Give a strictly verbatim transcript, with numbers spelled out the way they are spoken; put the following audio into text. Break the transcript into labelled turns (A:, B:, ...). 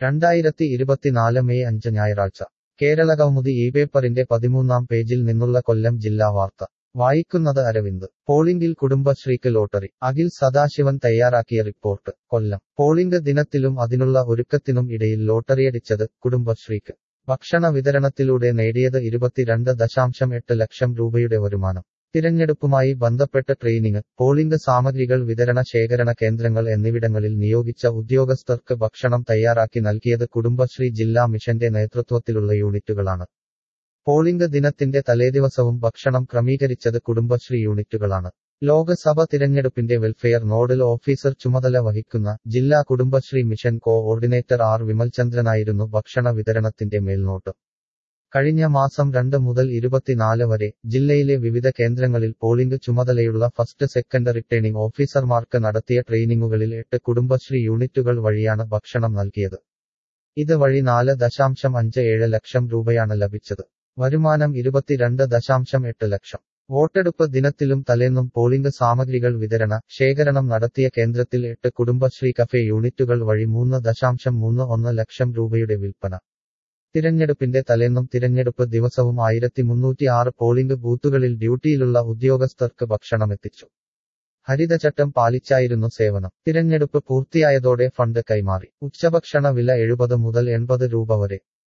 A: രണ്ടായിരത്തി ഇരുപത്തിനാല് മെയ് അഞ്ച് ഞായറാഴ്ച കേരളകൗമുദി ഈ പേപ്പറിന്റെ പതിമൂന്നാം പേജിൽ നിന്നുള്ള കൊല്ലം ജില്ലാ വാർത്ത വായിക്കുന്നത് അരവിന്ദ്. പോളിംഗിൽ കുടുംബശ്രീക്ക് ലോട്ടറി. അഖിൽ സദാശിവൻ തയ്യാറാക്കിയ റിപ്പോർട്ട്. കൊല്ലം. പോളിംഗ് ദിനത്തിലും അതിനുള്ള ഒരുക്കത്തിനും ഇടയിൽ ലോട്ടറിയടിച്ചത് കുടുംബശ്രീക്ക്. ഭക്ഷണ വിതരണത്തിലൂടെ നേടിയത് ഇരുപത്തിരണ്ട് ദശാംശം എട്ട് ലക്ഷം രൂപയുടെ വരുമാനം. തിരഞ്ഞെടുപ്പുമായി ബന്ധപ്പെട്ട ട്രെയിനിങ്, പോളിംഗ് സാമഗ്രികൾ വിതരണ ശേഖരണ കേന്ദ്രങ്ങൾ എന്നിവിടങ്ങളിൽ നിയോഗിച്ച ഉദ്യോഗസ്ഥർക്ക് ഭക്ഷണം തയ്യാറാക്കി നൽകിയത് കുടുംബശ്രീ ജില്ലാ മിഷന്റെ നേതൃത്വത്തിലുള്ള യൂണിറ്റുകളാണ്. പോളിംഗ് ദിനത്തിന്റെ തലേദിവസവും ഭക്ഷണം ക്രമീകരിച്ചത് കുടുംബശ്രീ യൂണിറ്റുകളാണ്. ലോക്സഭ തിരഞ്ഞെടുപ്പിന്റെ വെൽഫെയർ നോഡൽ ഓഫീസർ ചുമതല വഹിക്കുന്ന ജില്ലാ കുടുംബശ്രീ മിഷൻ കോ-ഓർഡിനേറ്റർ ആർ വിമൽചന്ദ്രനായിരുന്നു ഭക്ഷണ വിതരണത്തിന്റെ മേൽനോട്ടം. കഴിഞ്ഞ മാസം രണ്ട് മുതൽ ഇരുപത്തിനാല് വരെ ജില്ലയിലെ വിവിധ കേന്ദ്രങ്ങളിൽ പോളിംഗ് ചുമതലയുള്ള ഫസ്റ്റ് സെക്കൻഡ് റിട്ടേണിംഗ് ഓഫീസർമാർക്ക് നടത്തിയ ട്രെയിനിങ്ങുകളിൽ എട്ട് കുടുംബശ്രീ യൂണിറ്റുകൾ വഴിയാണ് ഭക്ഷണം നൽകിയത്. ഇത് വഴി നാല് ദശാംശം അഞ്ച് ഏഴ് ലക്ഷം രൂപയാണ് ലഭിച്ചത്. വരുമാനം ഇരുപത്തിരണ്ട് ദശാംശം എട്ട് ലക്ഷം. വോട്ടെടുപ്പ് ദിനത്തിലും തലേന്നും പോളിംഗ് സാമഗ്രികൾ വിതരണ ശേഖരണം നടത്തിയ കേന്ദ്രത്തിൽ എട്ട് കുടുംബശ്രീ കഫേ യൂണിറ്റുകൾ വഴി മൂന്ന് ദശാംശം മൂന്ന് ഒന്ന് ലക്ഷം രൂപയുടെ വിൽപ്പന. തിരഞ്ഞെടുപ്പിന്റെ തലേന്നും തിരഞ്ഞെടുപ്പ് ദിവസവും ആയിരത്തി മുന്നൂറ്റി ആറ് പോളിംഗ് ബൂത്തുകളിൽ ഡ്യൂട്ടിയിലുള്ള ഉദ്യോഗസ്ഥർക്ക് ഭക്ഷണമെത്തിച്ചു. ഹരിതചട്ടം പാലിച്ചായിരുന്നു സേവനം. തിരഞ്ഞെടുപ്പ് പൂർത്തിയായതോടെ ഫണ്ട് കൈമാറി. ഉച്ചഭക്ഷണ വില എഴുപത് മുതൽ എൺപത് രൂപ വരെ.